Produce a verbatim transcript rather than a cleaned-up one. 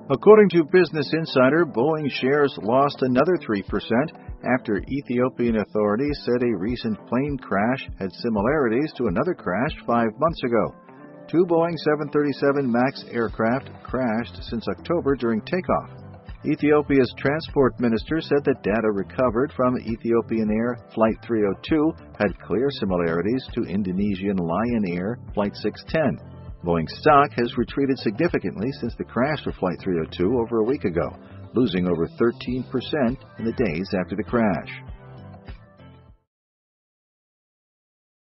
According to Business Insider, Boeing shares lost another three percent after Ethiopian authorities said a recent plane crash had similarities to another crash five months ago. Two Boeing seven thirty-seven MAX aircraft crashed since October during takeoff. Ethiopia's transport minister said that data recovered from Ethiopian Air Flight three oh two had clear similarities to Indonesian Lion Air Flight six ten. Boeing stock has retreated significantly since the crash of Flight three oh two over a week ago, losing over thirteen percent in the days after the crash.